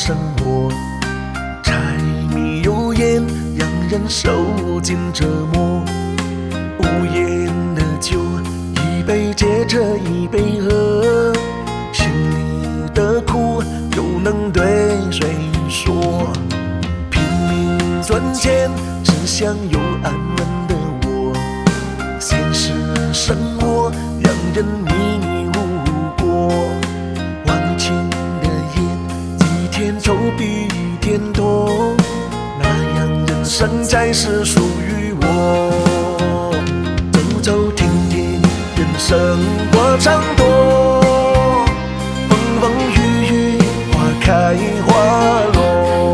生活，柴米油盐让人受尽折磨。无言的酒，一杯接着一杯喝，心里的苦又能对谁说？拼命赚钱，只想有安稳的窝。现实生活让人迷迷糊糊过，忘情的夜，一天愁比一天多，那样人生才是属于我。走走停停，人生过长多，风风雨雨，花开花落。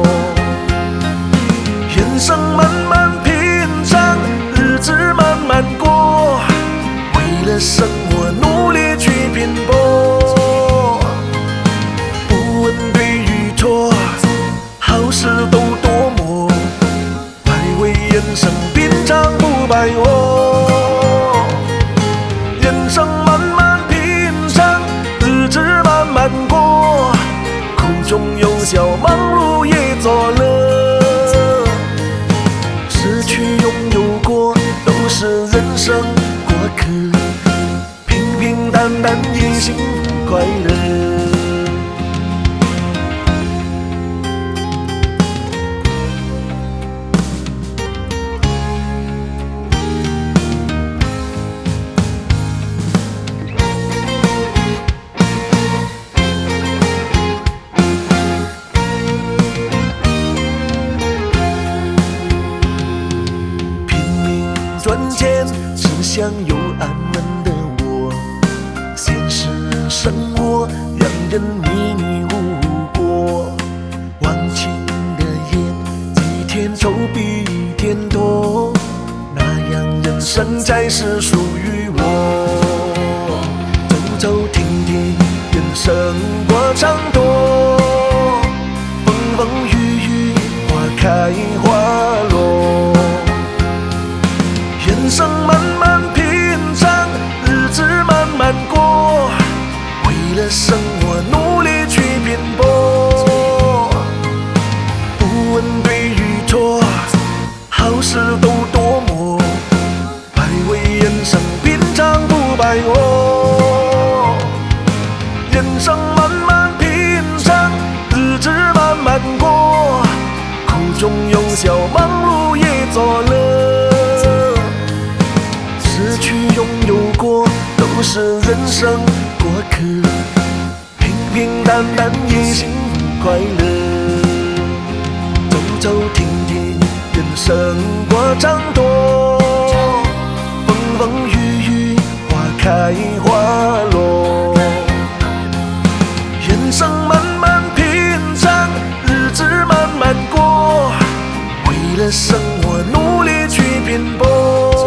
人生漫漫平常，日子慢慢过，为了生活努力去拼搏。不问对与错，好事都多磨，百味人生品尝不白活。人生漫漫平常，日子慢慢过，苦中有笑，忙碌也作乐。失去拥有过，都是人生过客，平平淡淡也幸福快乐。赚钱只想有安稳的窝，现实生活让人迷迷糊糊过，忘情的夜，一天愁比一天多，那样人生才是属于我。走走停停，人生过长多，风风雨雨，花开花落。人生漫漫平常，日子慢慢过，为了生活努力去拼搏。不问对与错，好事都多磨，百味人生品尝不白活。人生漫漫平常，日子慢慢过，苦中有笑，忙碌也作乐。失去拥有过，都是人生过客，平平淡淡也幸福快乐。走走停停，人生过长多，风风雨雨，花开花落。人生漫漫平常，日子慢慢过，为了生活努力去拼搏。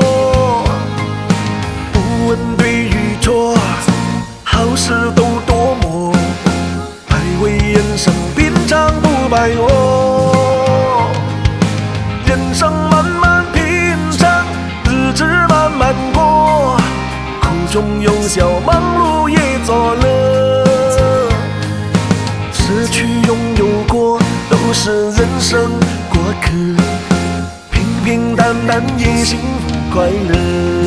不问对与错，好事都多磨，百味人生品尝不白活。人生漫漫平常，日子慢慢过，苦中有笑，忙碌也作乐。失去拥有过，都是人生过客，平平淡淡也幸福快乐。